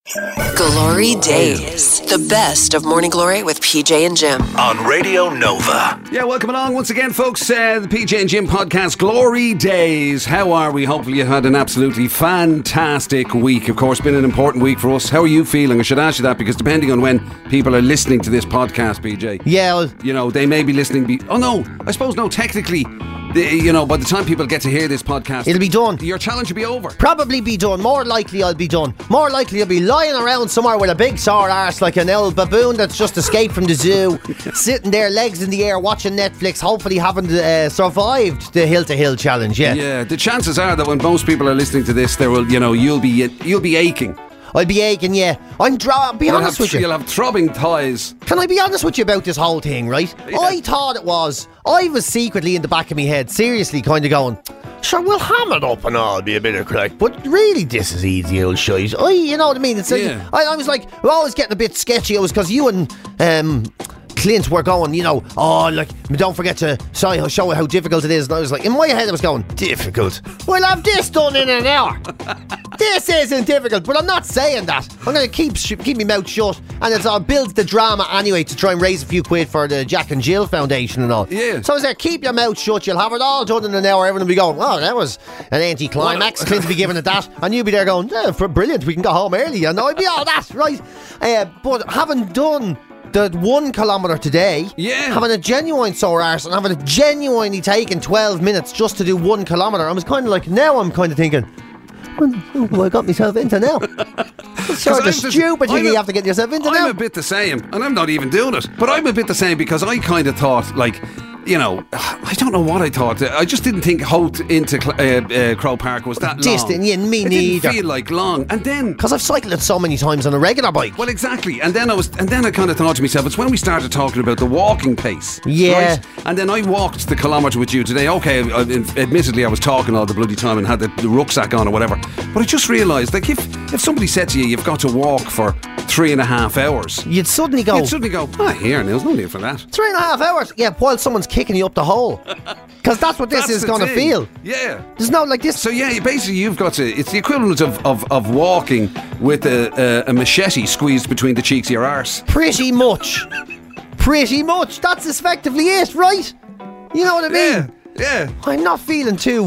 Glory Days. The best of Morning Glory with PJ and Jim. On Radio Nova. Yeah, welcome along once again, folks. The PJ and Jim podcast, Glory Days. How are we? Hopefully you had an absolutely fantastic week. Of course, been an important week for us. How are you feeling? I should ask you that because depending on when people are listening to this podcast, PJ. Yeah. Well, you know, they may be listening. Technically, by the time people get to hear this podcast, it'll be done. Your challenge will be over. Probably be done. More likely I'll be done. More likely I'll be lying around somewhere with a big sore arse like an old baboon that's just escaped from the zoo, sitting there, legs in the air, watching Netflix, hopefully having survived the Hill to Hill challenge. Yeah. The chances are that when most people are listening to this, you'll be aching. I'll be aching, yeah. Be honest with you. You'll have throbbing thighs. Can I be honest with you about this whole thing, right? Yeah. I was secretly in the back of my head, seriously kind of going, sure, we'll ham it up and all, be a bit of crack. But really, this is easy old shite. You know what I mean? I was like, we're always getting a bit sketchy. It was because you and Clint were going, don't forget to show how difficult it is. And I was like, in my head I was going, difficult? We'll have this done in an hour. This isn't difficult, but I'm not saying that. I'm going to keep my mouth shut, and I'll build the drama anyway to try and raise a few quid for the Jack and Jill Foundation and all. Yeah. So I was there, keep your mouth shut, you'll have it all done in an hour. Everyone will be going, oh, that was an anti-climax. Clint will be giving it that, and you'll be there going, brilliant, we can go home early. And I'll be all that, right? But having done the 1 kilometre today, having a genuine sore arse and having it genuinely taken 12 minutes just to do 1 kilometre, I was kind of like, now I'm kind of thinking, what I got myself into now? What sort of stupid thing you have to get yourself into now? I'm a bit the same, and I'm not even doing it, but I'm a bit the same because I kind of thought, I don't know what I thought. I just didn't think Holt into Crow Park was that distant, long. Yeah, me neither. It didn't feel like long. And then, because I've cycled it so many times on a regular bike. Well, exactly. And then I kind of thought to myself, it's when we started talking about the walking pace. Yeah. Right? And then I walked the kilometre with you today. Okay, admittedly I was talking all the bloody time and had the rucksack on or whatever. But I just realised, like, if somebody said to you, you've got to walk for 3.5 hours, you'd suddenly go, here, there's no need for that. 3.5 hours? Yeah, while someone's kicking you up the hole. Because that's what this is going to feel. Yeah. There's no like this. So yeah, basically you've got to, it's the equivalent of walking with a machete squeezed between the cheeks of your arse. Pretty much. That's effectively it, right? You know what I mean? Yeah. I'm not feeling too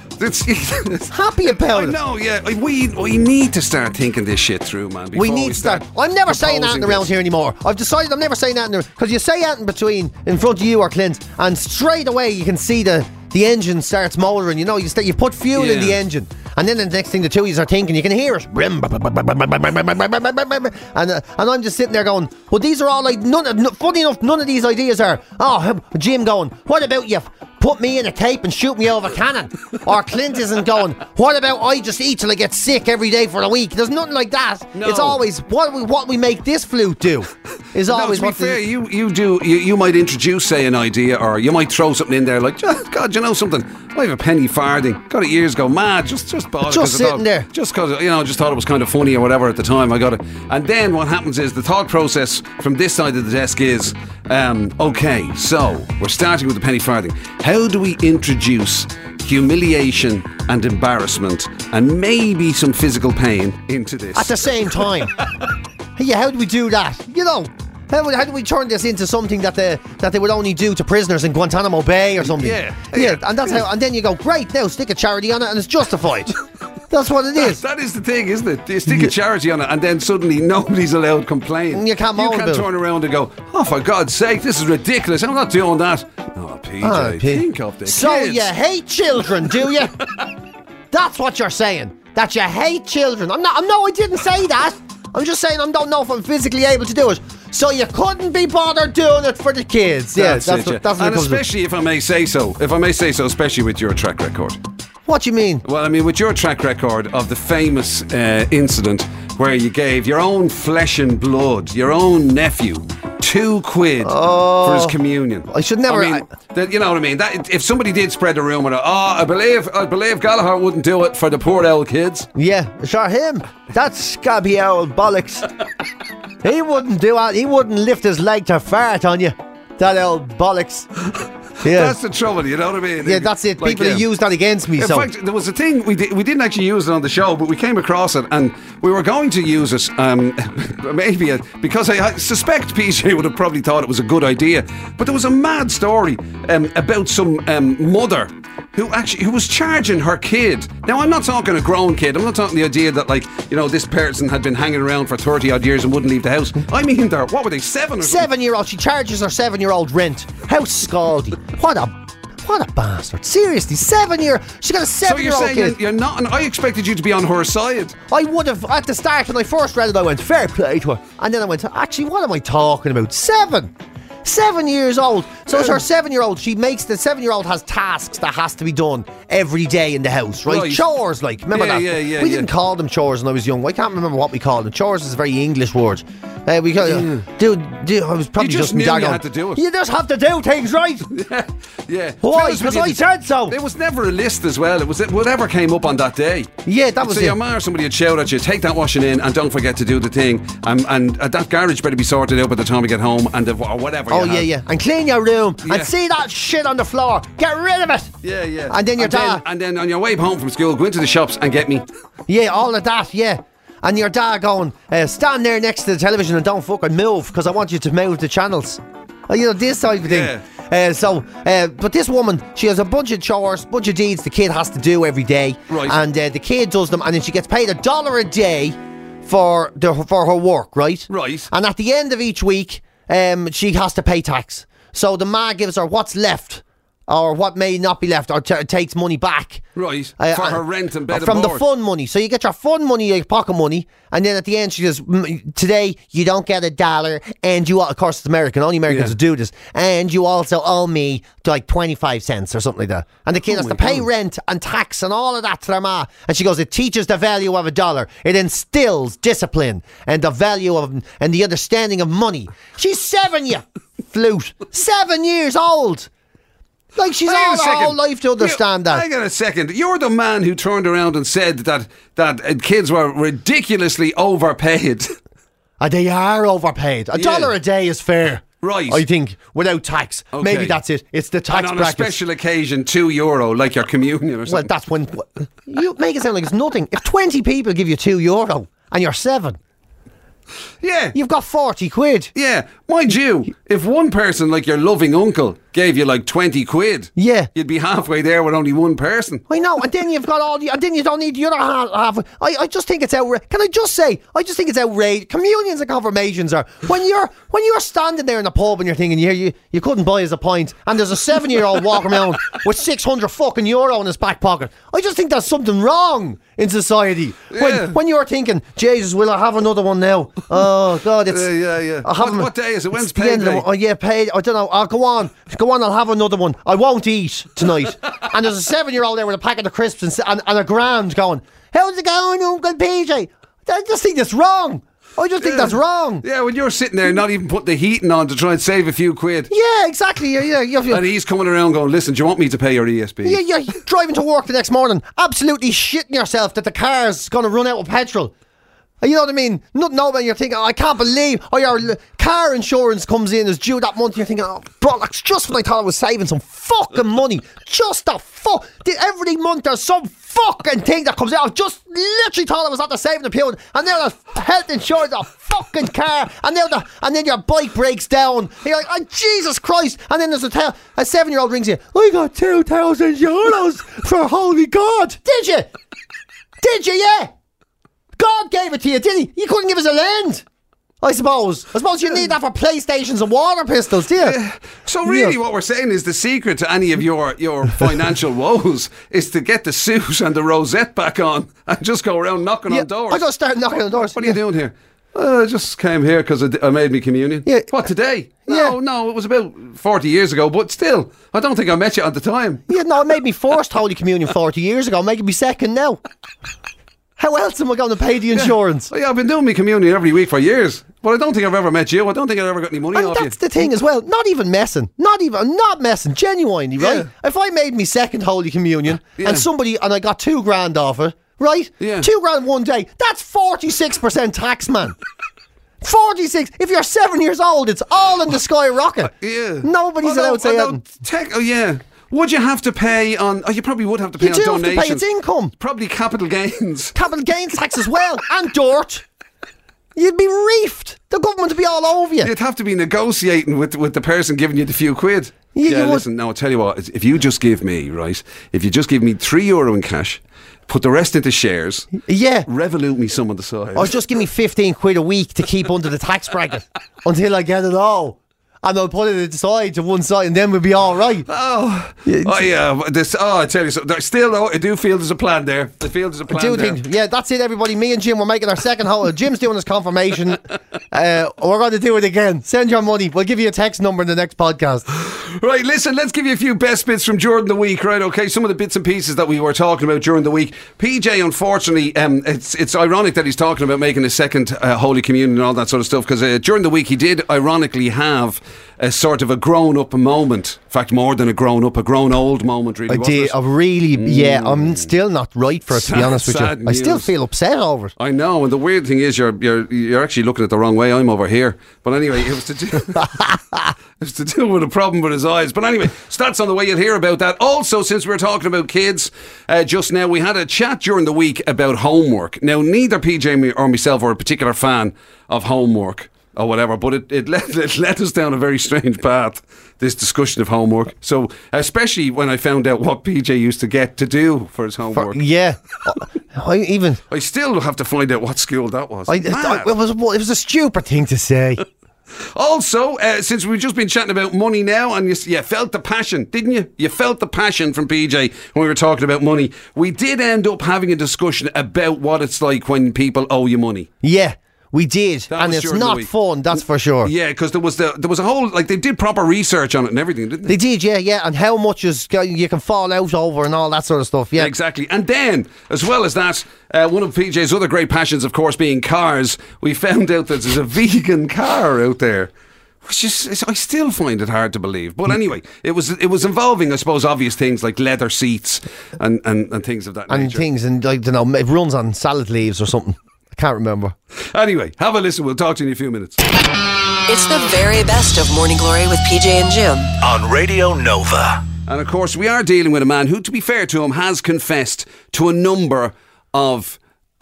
happy about it. No, yeah. We need to start thinking this shit through, man. We need to start. I'm never saying that around here anymore. I've decided I'm never saying that because you say that in front of you or Clint, and straight away you can see the engine starts mouldering. You put fuel in the engine, and then the next thing the two of you are thinking, you can hear it. And I'm just sitting there going, well, these are all like funny enough, none of these ideas are. Oh, Jim going, what about you put me in a tape and shoot me over a cannon? Or Clint isn't going, what about I just eat till I get sick every day for a week? There's nothing like that. No. It's always what we make this flute do is always what. To be fair, you might introduce, say, an idea, or you might throw something in there like, God, you know something? I have a penny farthing. Got it years ago. Mad, just bought it. Just sitting there. Just because, just thought it was kind of funny or whatever at the time. I got it. And then what happens is the thought process from this side of the desk is, okay, so we're starting with the penny farthing. How do we introduce humiliation and embarrassment and maybe some physical pain into this? At the same time. Yeah, how do we do that? How do we turn this into something that they would only do to prisoners in Guantanamo Bay or something? Yeah. And that's how. And then you go, great, now stick a charity on it and it's justified. That's what it is. That is the thing, isn't it? You stick a charity on it and then suddenly nobody's allowed to complain. You can't turn around and go, oh, for God's sake, this is ridiculous. I'm not doing that. Oh, PJ, think of the kids. So you hate children, do you? That's what you're saying. That you hate children. I didn't say that. I'm just saying I don't know if I'm physically able to do it. So you couldn't be bothered doing it for the kids. That's what and especially if I may say so, especially with your track record. What do you mean? Well, I mean, with your track record of the famous incident where you gave your own flesh and blood, your own nephew, £2 for his communion. I should never. You know what I mean? That if somebody did spread the rumour, I believe Gallagher wouldn't do it for the poor old kids. Yeah, sure him. That scabby old bollocks. He wouldn't do it. He wouldn't lift his leg to fart on you. That old bollocks. Yeah. That's the trouble, you know what I mean? Yeah, that's it. People have used that against me. In fact, there was a thing, we didn't actually use it on the show, but we came across it and we were going to use it, because I suspect PJ would have probably thought it was a good idea. But there was a mad story about some mother who was charging her kid. Now, I'm not talking a grown kid. I'm not talking the idea that, like, you know, this person had been hanging around for 30 odd years and wouldn't leave the house. I mean, what were they, 7 or something? 7-year-old. She charges her 7-year-old rent. How scaldy. What a bastard. Seriously, 7 year. She got a 7-year-old kid. So you're saying you're not, and I expected you to be on her side. I would have, at the start when I first read it, I went, fair play to her. And then I went, actually, what am I talking about? 7 years old. So it's her 7-year-old. She makes the 7-year-old has tasks that has to be done every day in the house, right? Chores, like, remember that? We didn't call them chores when I was young. I can't remember what we called them. Chores is a very English word. We call, dude, I was probably you just knew you had to do it. You just have to do things, right? Yeah. Why? Because I said so. There was never a list as well. It was whatever came up on that day. Yeah, that was so it. your ma or somebody would shout at you, take that washing in and don't forget to do the thing. And that garage better be sorted out by the time we get home and or whatever. Oh, yeah. And clean your room. And see that shit on the floor. Get rid of it. Yeah. And then your dad. And then on your way home from school, go into the shops and get me. Yeah, all of that, yeah. And your dad going, stand there next to the television and don't fucking move because I want you to move the channels. You know, this type of thing. Yeah. But this woman, she has a bunch of chores, bunch of deeds the kid has to do every day. Right. And the kid does them and then she gets paid $1 a day for her work, right? Right. And at the end of each week, she has to pay tax. So the ma gives her what's left. Or what may not be left, or takes money back. Right, for her rent and bed and from board. the fun money. So you get your fun money, your pocket money, and then at the end she says, today you don't get $1, and you, of course it's American, only Americans do this, and you also owe me like 25 cents or something like that. And the kid has to pay rent and tax and all of that to their ma. And she goes, it teaches the value of $1. It instills discipline and the value of, and the understanding of money. She's 7, you flute. 7 years old. Like, she's all her whole life to understand that. Hang on a second. You're the man who turned around and said that kids were ridiculously overpaid. They are overpaid. $1 a day is fair. Right. I think, without tax. Okay. Maybe that's it. It's the tax and on brackets. a special occasion, €2, like your communion or something. Well, that's when... You make it sound like it's nothing. If 20 people give you €2 and you're 7... Yeah. You've got 40 quid. Yeah. Mind you, if one person, like your loving uncle, gave you like 20 quid, you'd be halfway there with only one person. I know, and then you've got all the, and then you don't need the other half. I just think it's outrageous. Can I just say, I just think it's outrageous. Communions and confirmations are, when you're standing there in the pub and you're thinking, you couldn't buy us a pint, and there's a 7-year-old walking around with €600 fucking in his back pocket. I just think there's something wrong in society. When you're thinking, Jesus, will I have another one now? Oh God, it's What day is it? When's payday? Paid. I don't know. I'll go on. I'll have another one. I won't eat tonight. And there's a 7-year-old there with a packet of crisps and a grand going, how's it going, Uncle PJ? I just think that's wrong. I just think that's wrong. Yeah, when you're sitting there not even putting the heating on to try and save a few quid. Yeah, exactly. Yeah. And he's coming around going, listen, do you want me to pay your ESP? Yeah, you're driving to work the next morning, absolutely shitting yourself that the car's going to run out of petrol. You know what I mean? No, when you're thinking, I can't believe, your car insurance comes in, is due that month, and you're thinking, oh, bro, that's just when I thought I was saving some fucking money. Just the fuck. Every month there's some fucking thing that comes out. I just literally thought I was at the saving account, and now there's health insurance, a fucking car, and then your bike breaks down. And you're like, oh, Jesus Christ. And then there's a 7-year-old rings you, I got €2,000 for holy God. Did you? Yeah. God gave it to you, did he? You couldn't give us a lend, I suppose. You need that for PlayStations and water pistols, do you? So really what we're saying is the secret to any of your financial woes is to get the suit and the rosette back on and just go around knocking on doors. I just started knocking on doors. What are you doing here? I just came here because I made me communion. Yeah. What, today? No, it was about 40 years ago, but still, I don't think I met you at the time. Yeah, no, it made me first Holy Communion 40 years ago, making me second now. How else am I going to pay the insurance? Yeah, I've been doing my communion every week for years, but I don't think I've ever met you. I don't think I've ever got any money off you. That's the thing as well. Not messing, genuinely, right? Yeah. If I made me second Holy Communion and I got $2,000 off it, right? Yeah. $2,000 one day, that's 46% tax, man. 46. If you're 7 years old, it's all in the sky rocket. Yeah. Nobody's allowed to say anything. Oh, yeah. Would you have to pay on... Oh, you probably would have to pay on donations. You do have to pay its income. Probably capital gains. Capital gains tax as well. And dirt. You'd be reefed. The government would be all over you. You'd have to be negotiating with the person giving you the few quid. Yeah, listen, now I'll tell you what. If you just give me, right, if you just give me €3 in cash, put the rest into shares, Revolut me some on the side. Or just give me 15 quid a week to keep under the tax bracket until I get it all. And I'll put it aside to one side and then we'll be all right. I tell you something. Still, though, I do feel there's a plan there. I feel there's a plan there. That's it, everybody. Me and Jim, we're making our second hole. Jim's doing his confirmation. We're going to do it again. Send your money. We'll give you a text number in the next podcast. Right, listen, let's give you a few best bits from during the week, right? Okay, some of the bits and pieces that we were talking about during the week. PJ, unfortunately, it's ironic that he's talking about making a second Holy Communion and all that sort of stuff, because during the week he did ironically have a sort of a grown-up moment. In fact, more than a grown-old moment, really. I did. I'm still not right for it, to be honest with you. I still feel upset over it. I know, and the weird thing is you're actually looking at the wrong way. I'm over here. But anyway, it was to do with a problem with his eyes. But anyway, stats on the way, you'll hear about that. Also, since we were talking about kids just now, we had a chat during the week about homework. Now, neither PJ or myself are a particular fan of homework or whatever, but it led us down a very strange path, this discussion of homework. So, especially when I found out what PJ used to get to do for his homework. I still have to find out what school that was. It was a stupid thing to say. Also, since we've just been chatting about money now, and you felt the passion, didn't you? You felt the passion from PJ when we were talking about money. We did end up having a discussion about what it's like when people owe you money. Yeah. We did, and it's not fun, that's for sure. Yeah, because there was a whole, like, they did proper research on it and everything, didn't they? They did, yeah, and how much you can fall out over and all that sort of stuff, yeah. Exactly. And then, as well as that, one of PJ's other great passions, of course, being cars, we found out that there's a vegan car out there. Which is, I still find it hard to believe. But anyway, it was involving, I suppose, obvious things like leather seats and things of that nature. And things, and I don't know, it runs on salad leaves or something. Can't remember. Anyway, have a listen. We'll talk to you in a few minutes. It's the very best of Morning Glory with PJ and Jim on Radio Nova. And of course, we are dealing with a man who, to be fair to him, has confessed to a number of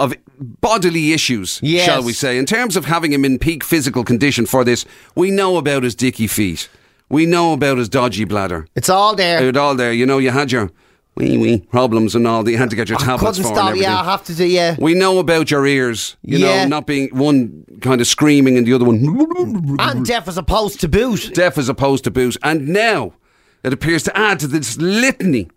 bodily issues, shall we say. In terms of having him in peak physical condition for this, we know about his dicky feet. We know about his dodgy bladder. It's all there. It's all there. You know, you had your wee problems and all that. You had to get your tablets for and everything. I have to do, yeah. We know about your ears, you know, not being one kind of screaming and the other one... And deaf as opposed to boot. Deaf as opposed to boot. And now it appears to add to this litany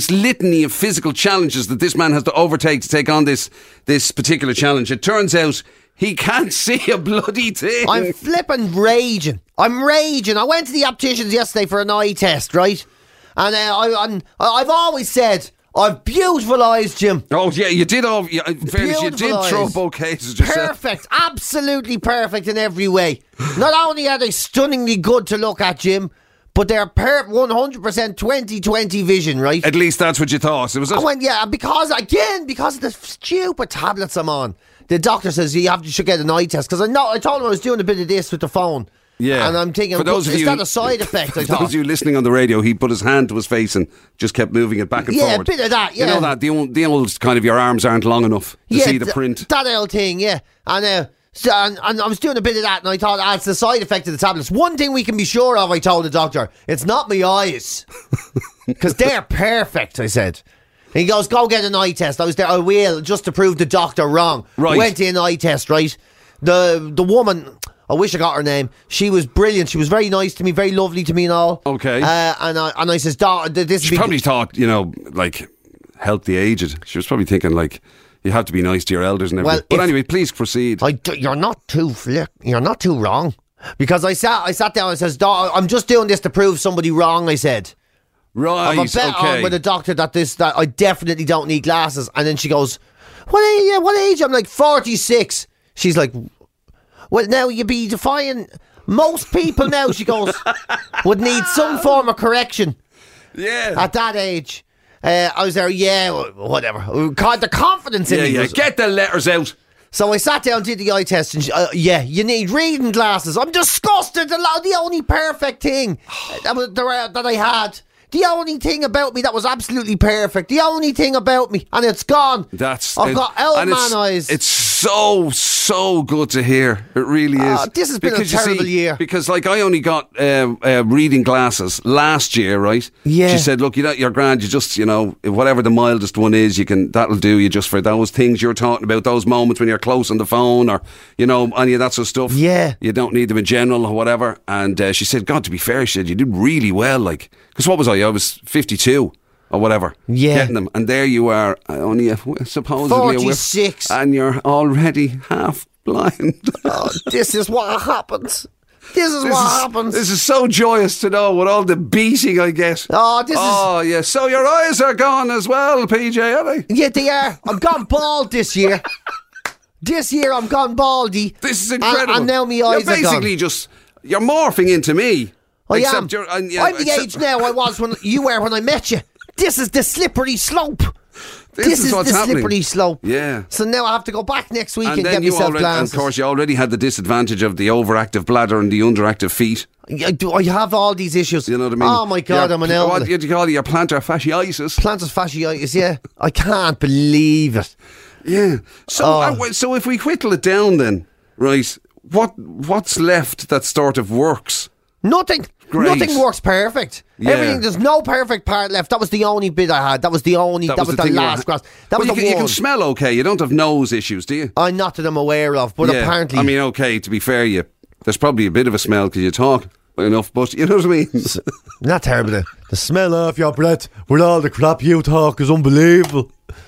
of physical challenges that this man has to overtake to take on this particular challenge. It turns out he can't see a bloody thing. I'm flipping raging. I'm raging. I went to the opticians yesterday for an eye test, right? And I've always said I've beautiful eyes, Jim. Oh yeah, you did. In fairness, you did throw bouquets. Perfect, absolutely perfect in every way. Not only are they stunningly good to look at, Jim, but they're 100% 20/20 vision, right? At least that's what you thought. I went, because of the stupid tablets I'm on. The doctor says you should get an eye test, because I told him I was doing a bit of this with the phone. Yeah. And I'm thinking, is that a side effect? For those of you listening on the radio, he put his hand to his face and just kept moving it back and forward. Yeah, a bit of that, yeah. You know that, the old kind of your arms aren't long enough to see the print. That old thing, yeah. And I was doing a bit of that, and I thought, it's the side effect of the tablets. One thing we can be sure of, I told the doctor, it's not my eyes. Because they're perfect, I said. And he goes, go get an eye test. I was there, I will, just to prove the doctor wrong. Right. Went to an eye test, right? The woman... I wish I got her name. She was brilliant. She was very nice to me, very lovely to me and all. Okay. And I says, this... She probably thought, like, help the aged. She was probably thinking, like, you have to be nice to your elders and everything. Well, but anyway, please proceed. You're not too wrong. Because I sat down and says, I'm just doing this to prove somebody wrong, I said. Right, I'm a bet on with a doctor that I definitely don't need glasses. And then she goes, what age? I'm like, 46. She's like... Well, now you'd be defying most people now, she goes, would need some form of correction. Yeah. At that age. I was there, whatever. The confidence in me. Get the letters out. So I sat down, did the eye test, and you need reading glasses. I'm disgusted. The only perfect thing that I had. The only thing about me that was absolutely perfect. The only thing about me, and it's gone. I've got old man eyes. It's so good to hear. It really is. This has been a terrible year. Because like I only got reading glasses last year, right? Yeah. She said, look, you're grand. You just, whatever the mildest one is, that'll do you just for those things you're talking about, those moments when you're close on the phone or, any of that sort of stuff. Yeah. You don't need them in general or whatever. And she said, God, to be fair, she said, you did really well. Like, because what was I? I was 52 or whatever. Yeah. Getting them. And there you are, only supposedly 46. And you're already half blind. Oh, this is what happens. This is so joyous to know with all the beating I get. Oh, yeah. So your eyes are gone as well, PJ, are they? Yeah, they are. I'm gone bald this year. This year I'm gone baldy. This is incredible. And now my eyes are gone. You're morphing into me. I'm the age now I was when you were when I met you. This is the slippery slope. This is the slippery slope. Yeah. So now I have to go back next week and get myself glasses. And of course, you already had the disadvantage of the overactive bladder and the underactive feet. I have all these issues. You know what I mean? Oh my God, I'm an elder. What do you call it? Your plantar fasciitis. Plantar fasciitis, yeah. I can't believe it. Yeah. So if we whittle it down then, right, what's left that sort of works? Nothing. Great. Nothing works perfect. Yeah. Everything. There's no perfect part left. That was the only bit I had. That was the last grass. That was the one. You can smell okay. You don't have nose issues, do you? Not that I'm aware of, but apparently. I mean, okay. To be fair, there's probably a bit of a smell because you talk enough, but you know what I mean. Not terrible. The smell of your breath with all the crap you talk is unbelievable.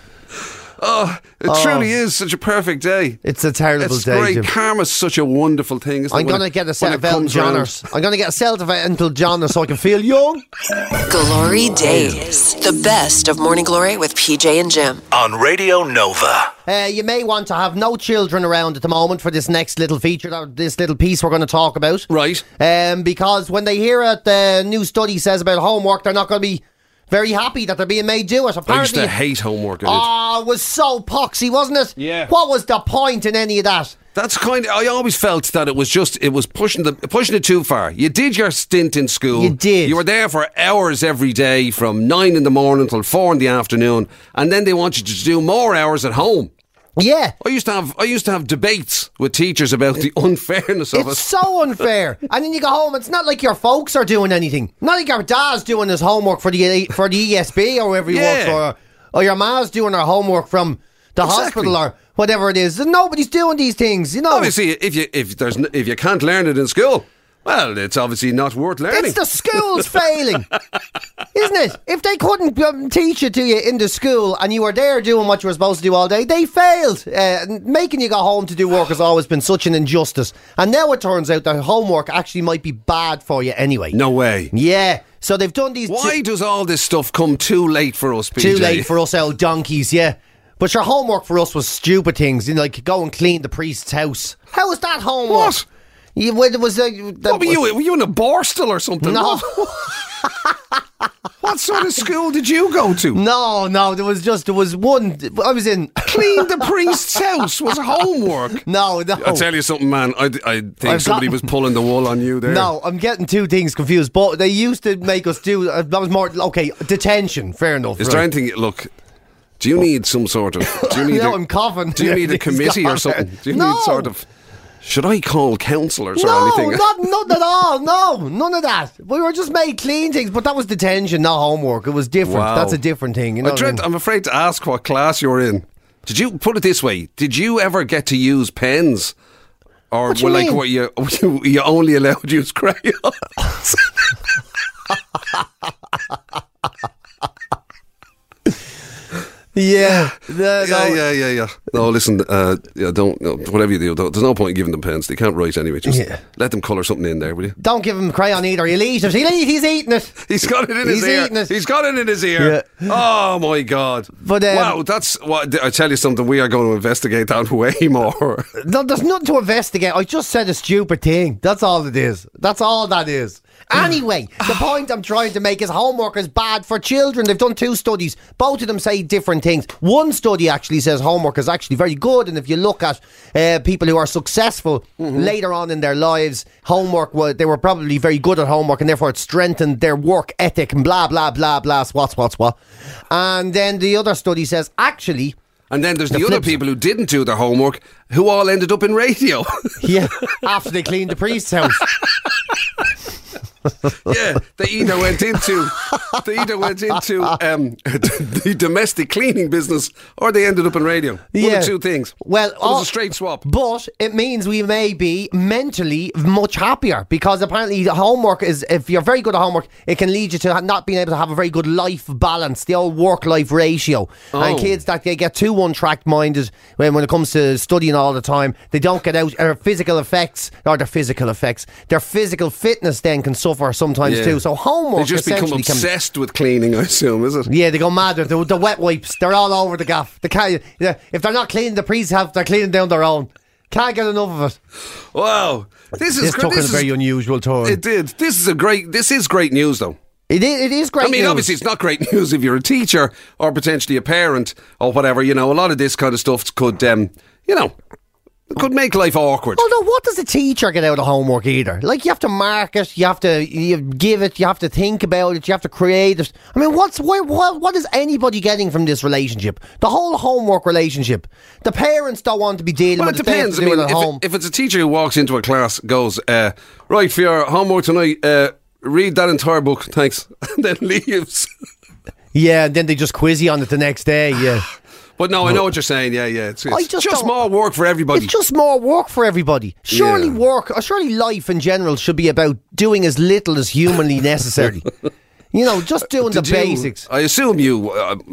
Oh, it truly is such a perfect day. It's a terrible day. It's great. Jim. Karma's such a wonderful thing, isn't it? I'm going to get a set of Elton Johnners. I'm going to get a set of Elton Johnners so I can feel young. Glory Days. The best of Morning Glory with PJ and Jim. On Radio Nova. You may want to have no children around at the moment for this next little feature, this little piece we're going to talk about. Right. Because when they hear it, the new study says about homework, they're not going to be very happy that they're being made do it. Apparently, I used to hate homework. It was so poxy, wasn't it? Yeah. What was the point in any of that? That's I always felt that it was pushing it too far. You did your stint in school. You did. You were there for hours every day from 9 in the morning till 4 in the afternoon, and then they want you to do more hours at home. Yeah. I used to have debates with teachers about the unfairness of it. It's so unfair. And then you go home, it's not like your folks are doing anything. Not like your dad's doing his homework for the ESB or wherever he works for, or your ma's doing her homework from the hospital or whatever it is. Nobody's doing these things, Obviously, if you can't learn it in school, well, it's obviously not worth learning. It's the schools failing, isn't it? If they couldn't teach it to you in the school and you were there doing what you were supposed to do all day, they failed. Making you go home to do work has always been such an injustice. And now it turns out that homework actually might be bad for you anyway. No way. Yeah. So they've done these... Why does all this stuff come too late for us, PJ? Too late for us old donkeys, yeah. But your homework for us was stupid things, like go and clean the priest's house. How was that homework? What? Were you in a Borstal or something? No. What sort of school did you go to? No, there was one. I was in. Clean the priest's house was homework. No. I'll tell you something, man. I think somebody was pulling the wool on you there. No, I'm getting two things confused. But they used to make us do. That was more detention. Fair enough. Is there anything? Look. Do you need some sort of? Do you need? I'm coughing. Do you need a committee or something? Do you need sort of? Should I call counsellors or anything? No, not at all. No, none of that. We were just made clean things, but that was detention, not homework. It was different. Wow. That's a different thing. I'm afraid to ask what class you're in. Did you put it this way? Did you ever get to use pens, or were you only allowed to use crayons? Yeah. Yeah. No, listen, don't, whatever you do, there's no point in giving them pens. They can't write anyway. Just let them colour something in there, will you? Don't give him a crayon either. He'll eat it. He's eating it. He's got it in his ear. Eating it. He's got it in his ear. Yeah. Oh, my God. But, wow, that's what I tell you something. We are going to investigate that way more. No, there's nothing to investigate. I just said a stupid thing. That's all it is. That's all that is. Anyway, the point I'm trying to make is homework is bad for children. They've done 2 studies. Both of them say different things. One study actually says homework is actually very good, and if you look at people who are successful later on in their lives, they were probably very good at homework, and therefore it strengthened their work ethic and blah, blah, blah, blah, what. And then the other study says actually... And then there's the other people who didn't do their homework, who all ended up in radio. Yeah, after they cleaned the priest's house. Yeah, they either went into the domestic cleaning business, or they ended up in radio. One of 2 things. Well, it was a straight swap. But it means we may be mentally much happier, because apparently the homework is, if you're very good at homework, it can lead you to not being able to have a very good life balance, the old work-life ratio. And kids that they get too one-track minded when it comes to studying all the time, they don't get out. Their physical fitness then can suffer sometimes too. So homework, they just become obsessed with cleaning, I assume, is it? Yeah, they go mad. The wet wipes, they're all over the gaff. They can't, if they're not cleaning the priest's house, they're cleaning down their own. Can't get enough of it. Wow, this took a very unusual turn. It did. This is great news, though. It is great news. Obviously it's not great news if you're a teacher or potentially a parent or whatever. A lot of this kind of stuff could could make life awkward. Although, what does a teacher get out of homework either? Like, you have to mark it, you give it, you have to think about it, you have to create it. I mean, what is anybody getting from this relationship? The whole homework relationship. The parents don't want to be dealing with it. Well, it depends. At home. If it's a teacher who walks into a class, goes, right, for your homework tonight, read that entire book, thanks, and then leaves. Yeah, and then they just quiz you on it the next day, yeah. But no, I know what you're saying. Yeah. It's just more work for everybody. It's just more work for everybody. Surely surely life in general should be about doing as little as humanly necessary. Just doing the basics. I assume you,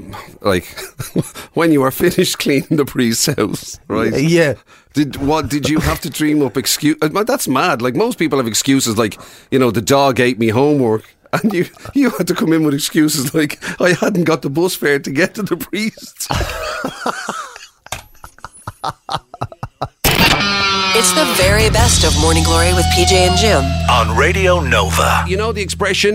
when you were finished cleaning the priest's house, right? Yeah. Did you have to dream up excuse? That's mad. Like, most people have excuses like, the dog ate me homework. And you had to come in with excuses like, I hadn't got the bus fare to get to the priest. It's the very best of Morning Glory with PJ and Jim on Radio Nova. You know the expression,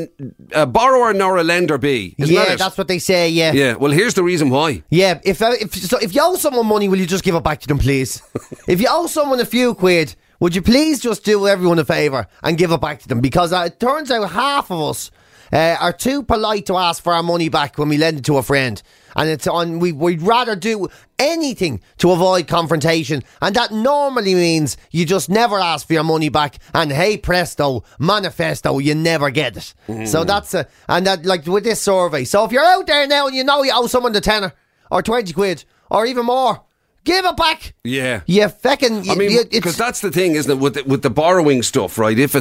a borrower nor a lender be, isn't that it? That's what they say, yeah. Yeah, well, here's the reason why. Yeah, if you owe someone money, will you just give it back to them, please? If you owe someone a few quid, would you please just do everyone a favour and give it back to them? Because it turns out half of us are too polite to ask for our money back when we lend it to a friend. And we'd rather do anything to avoid confrontation. And that normally means you just never ask for your money back. And hey presto, manifesto, you never get it. So that's like with this survey. So if you're out there now and you owe someone the tenner or 20 quid or even more, give it back. Yeah. You feckin'... because that's the thing, isn't it, with the borrowing stuff, right? If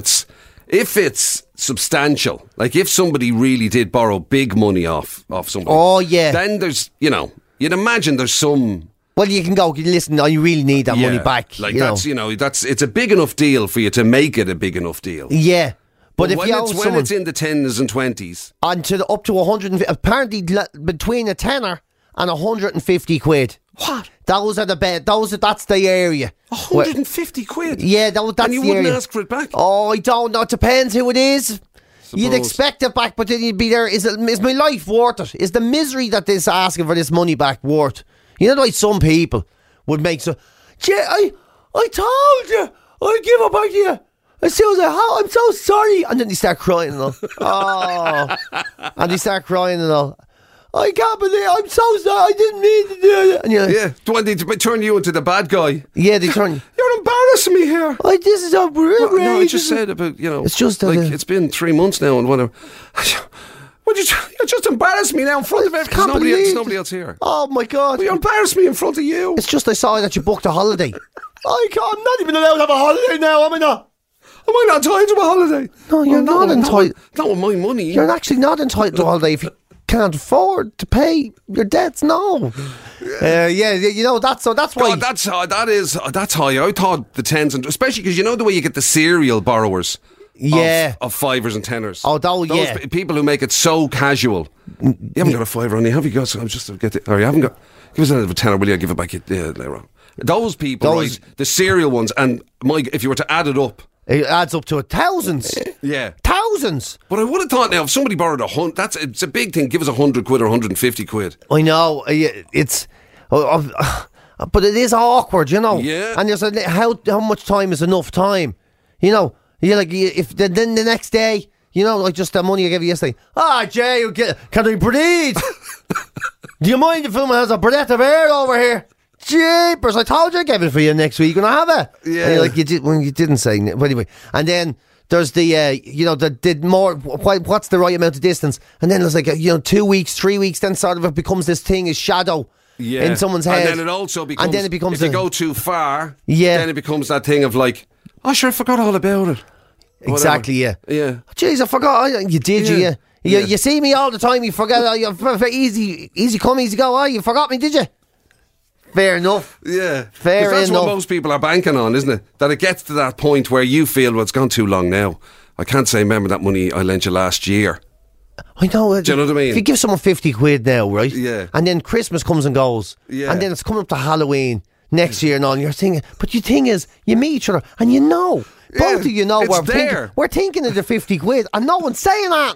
it's substantial, like if somebody really did borrow big money off somebody. Oh, yeah. Then there's, you'd imagine there's some... Well, you can go, listen, I really need that money back. Like, it's a big enough deal for you to make it a big enough deal. Yeah. But if when it's in the 10s and 20s... And up to 150... Apparently, between a tenner and 150 quid. What? Those are the bed. That's the area. 150 quid? Yeah, that's the area. And you wouldn't ask for it back? Oh, I don't know. It depends who it is. You'd expect it back, but then you'd be there. Is my life worth it? Is the misery that this asking for this money back worth? Like some people would make so... I told you I'd give it back to you. As soon as I'm so sorry. And then they start crying and all. Oh. And they start crying and all. I can't believe I'm so sorry. I didn't mean to do it. And when they turn you into the bad guy. Yeah, they turn. You're embarrassing me here. This is outrageous. No, I just said about It's just it's been 3 months now and whatever. Would you just embarrass me now in front of everyone? There's nobody else here. Oh my God! Well, you embarrassed me in front of you. It's just I saw that you booked a holiday. I'm not even allowed to have a holiday now. Am I not? Am I not entitled to a holiday? No, you're not entitled. Not with my money. You're actually not entitled to a holiday if you can't afford to pay your debts. No. That's why. God, that's high. I thought the 10s, and especially because the way you get the serial borrowers. Yeah. Of fivers and tenors. Those people who make it so casual. You haven't got a fiver on you, have you? Got? I'm just get it. Or you haven't got. Give us another tenner, will you? I'll give it back later on. Those people, right? The serial ones, and if you were to add it up, It adds up to thousands. Yeah. Thousands. But I would have thought now, if somebody borrowed it's a big thing. Give us 100 quid or 150 quid. I know. It's... but it is awkward, you know. Yeah. And there's how much time is enough time? You know, if then the next day, you know, like just the money I gave you yesterday. Jay, can I breathe? Do you mind if someone has a breath of air over here? Jeepers, I told you I gave it for you next week when I have it. Yeah. And like you didn't say. But anyway, and then there's the what's the right amount of distance? And then there's like 2 weeks, 3 weeks. Then sort of it becomes this thing as shadow. Yeah. In someone's head. And then it also becomes... And then it becomes if you go too far, yeah. Then it becomes that thing of like, oh, sure, I forgot all about it. Exactly, yeah. Yeah. Jeez, I forgot. You did, yeah. You see me all the time, you forget. Easy come, easy go. Oh, you forgot me, did you? Fair enough. Yeah. Fair 'Cause that's enough. what most people are banking on, isn't it? That it gets to that point where you feel, well, it's gone too long now. I can't say, remember that money I lent you last year. I know. Do you know what I mean? If you give someone 50 quid now, right? Yeah. And then Christmas comes and goes. Yeah. And then it's coming up to Halloween next year and all. And you're thinking, but the thing is, you meet each other and you know. Both of you know it's there. we're thinking of the 50 quid and no one's saying that.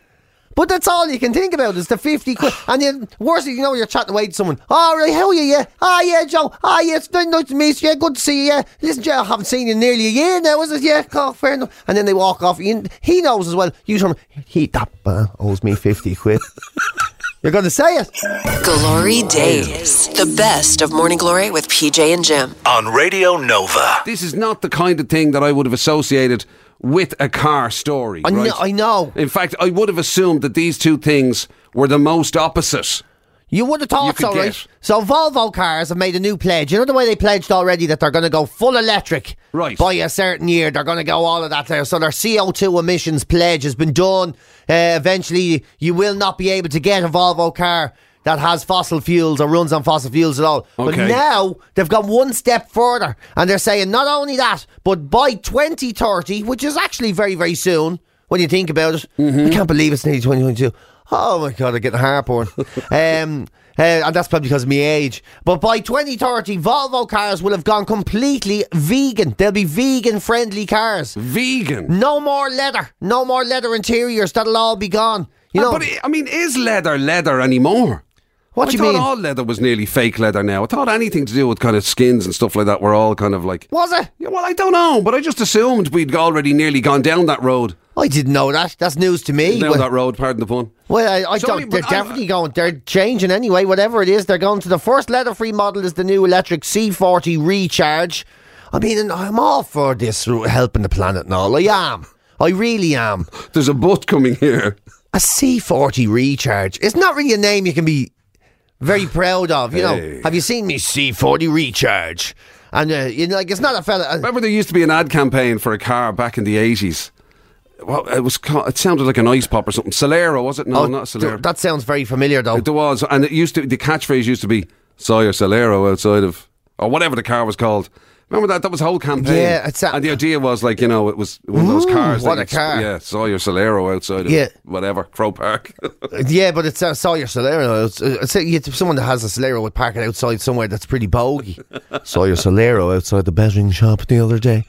But that's all you can think about is the 50 quid. And then, worse, you're chatting away to someone. Oh, right, how are you? Yeah. Oh, yeah, Joe. Oh, yeah, it's nice to meet you. Yeah, good to see you. Yeah. Listen, Joe, I haven't seen you in nearly a year now, is it? Yeah, oh, fair enough. And then they walk off. He knows as well. You tell him, that man owes me 50 quid. You're going to say it. Glory Days. The best of Morning Glory with PJ and Jim. On Radio Nova. This is not the kind of thing that I would have associated with a car story. Right? I know. In fact, I would have assumed that these two things were the most opposite. You would have thought so, right? Get. So Volvo cars have made a new pledge. You know the way they pledged already that they're going to go full electric by a certain year. They're going to go all of that there. So their CO2 emissions pledge has been done. Eventually, you will not be able to get a Volvo car that has fossil fuels or runs on fossil fuels at all. Okay. But now they've gone one step further and they're saying not only that, but by 2030, which is actually very, very soon when you think about it. I can't believe it's nearly 2022. Oh my God, I'm getting heartburn. And that's probably because of my age. But by 2030, Volvo cars will have gone completely vegan. They'll be vegan-friendly cars. Vegan? No more leather. No more leather interiors. That'll all be gone. You know, But, I mean, is leather anymore? What do you I mean? thought all leather was nearly fake leather now. I thought anything to do with kind of skins and stuff like that were all kind of like... Was it? Yeah, well, I don't know, but I just assumed we'd already nearly gone down that road. I didn't know that. That's news to me. Down that road, pardon the pun. Well, I Sorry, don't. They're but definitely going. They're changing anyway. Whatever it is, they're going to the first leather-free model is the new electric C40 Recharge. I mean, I'm all for this helping the planet and all. I am. I really am. There's a butt coming here. A C40 Recharge. It's not really a name you can be very proud of. You know, have you seen me C40 Recharge? And like it's not a fella. Remember, there used to be an ad campaign for a car back in the 80s. Well, it sounded like an ice pop or something. Solero, was it? No, not Solero. That sounds very familiar, though. There was, and the catchphrase used to be "Saw your Solero outside of," or whatever the car was called. Remember that? That was the whole campaign. Yeah, and the idea was like, it was one of those cars. What a car! Yeah, saw your Solero outside of whatever Crow Park. Yeah, but it's saw your Solero. It's someone that has a Solero would park it outside somewhere that's pretty bogey. Saw your Solero outside the betting shop the other day.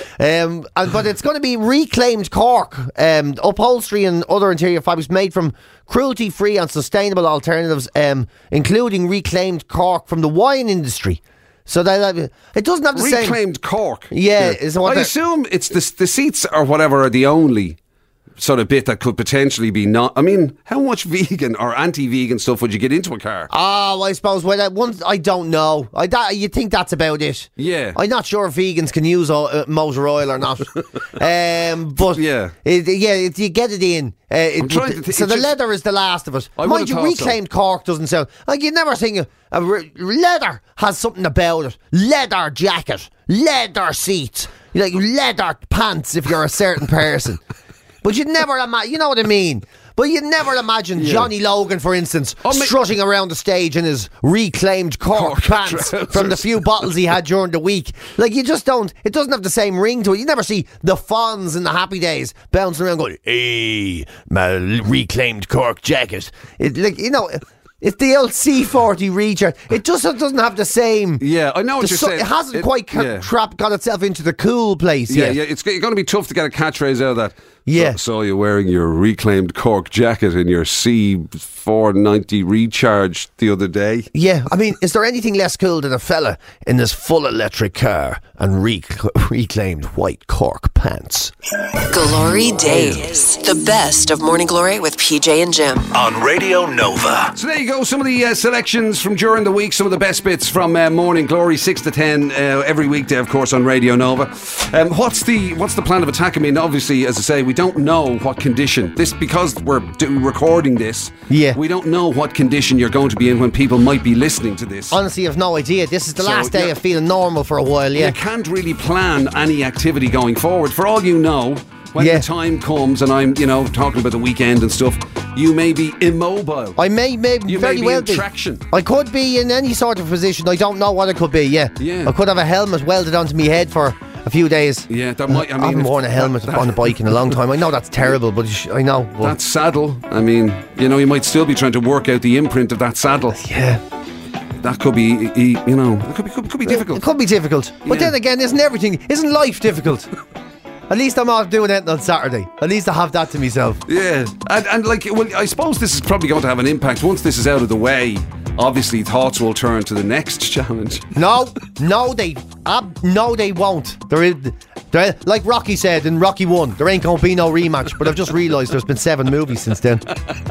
But it's going to be reclaimed cork, upholstery and other interior fabrics made from cruelty-free and sustainable alternatives, including reclaimed cork from the wine industry. So it doesn't have the same reclaimed cork. Yeah, is what I assume it's the seats or whatever are the only sort of bit that could potentially be not. I mean, how much vegan or anti-vegan stuff would you get into a car? Oh, I suppose. Well, I don't know. You think that's about it? Yeah. I'm not sure if vegans can use motor oil or not. But yeah, you get it in. So the leather is the last of it. Mind you, reclaimed cork doesn't sound like you'd never think leather has something about it. Leather jacket, leather seats, like leather pants if you're a certain person. But you'd never imagine, you know what I mean? But you'd never imagine Johnny Logan, for instance, strutting around the stage in his reclaimed cork pants from the few bottles he had during the week. Like, you just don't, it doesn't have the same ring to it. You never see the Fonz in the Happy Days bouncing around going, hey, my reclaimed cork jacket. It's the old C40 recharge. It just doesn't have the same. Yeah, I know what you're saying. It hasn't quite got itself into the cool place yet. Yeah, it's going to be tough to get a catchphrase out of that. Yeah. Saw you wearing your reclaimed cork jacket in your C490 recharge the other day. Yeah, I mean, is there anything less cool than a fella in this full electric car and reclaimed white cork pants? Glory Days. The best of Morning Glory with PJ and Jim. On Radio Nova. So there you go, some of the selections from during the week, some of the best bits from Morning Glory, 6 to 10 every weekday, of course, on Radio Nova. What's the plan of attack? I mean, obviously, as I say, we don't know what condition this, because we're recording this. Yeah, we don't know what condition you're going to be in when people might be listening to this. Honestly, I've no idea. This is the last day of feeling normal for a while. Yeah, you can't really plan any activity going forward. For all you know, when the time comes and I'm, talking about the weekend and stuff, you may be immobile. I may you very may be well in be. traction. I could be in any sort of position. I don't know what it could be. Yeah. I could have a helmet welded onto my head for a few days. Yeah, that might. I haven't worn a helmet on a bike in a long time. I know that's terrible, but I know. That saddle. I mean, you might still be trying to work out the imprint of that saddle. Yeah. That could be, it could be difficult. It could be difficult. But then again, isn't life difficult? At least I'm off doing it on Saturday. At least I have that to myself. Yeah. And I suppose this is probably going to have an impact. Once this is out of the way, obviously thoughts will turn to the next challenge. No, they won't. They're, like Rocky said in Rocky 1, there ain't going to be no rematch. But I've just realised there's been 7 movies since then.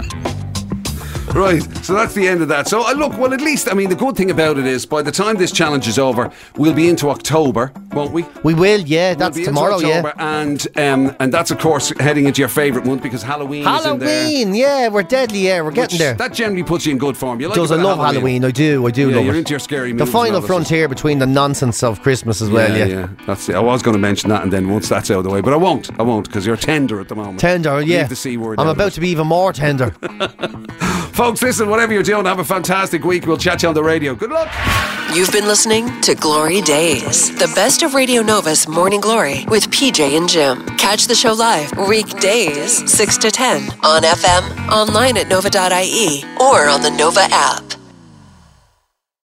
Right, so that's the end of that. So look, well, at least, I mean, the good thing about it is by the time this challenge is over, we'll be into October, won't we? We will, yeah. That's tomorrow, October, yeah. And that's, of course, heading into your favourite month because Halloween is in there. Halloween, yeah, we're deadly, yeah, we're getting there. That generally puts you in good form. You like I love Halloween, I do love it. You're into your scary movies. The final frontier between the nonsense of Christmas as well, yeah. That's it. I was going to mention that, and then once that's out of the way, but I won't, because you're tender at the moment. Tender, yeah. Leave the C word. I'm about to be even more tender. Folks, listen, whatever you're doing, have a fantastic week. We'll chat to you on the radio. Good luck. You've been listening to Glory Days, the best of Radio Nova's Morning Glory with PJ and Jim. Catch the show live weekdays 6 to 10 on FM, online at nova.ie, or on the Nova app.